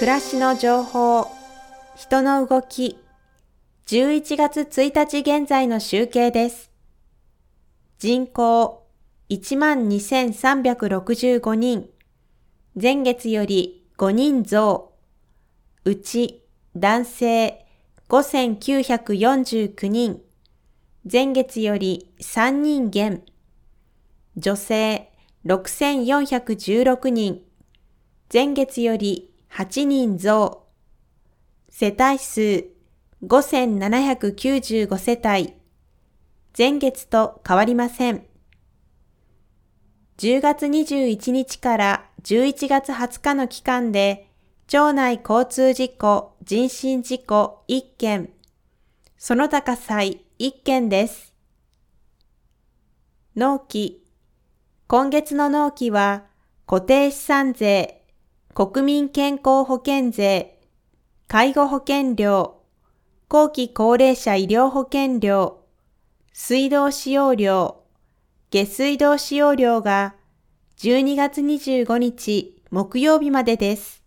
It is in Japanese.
暮らしの情報、人の動き、11月1日現在の集計です。人口12,365人、前月より5人増、うち男性5,949人、前月より3人減、女性6,416人、前月より8人増、世帯数5,795世帯、前月と変わりません。10月21日から11月20日の期間で、町内交通事故、人身事故1件、その他火災1件です。納期。今月の納期は、固定資産税、国民健康保険税、介護保険料、後期高齢者医療保険料、水道使用料、下水道使用料が12月25日木曜日までです。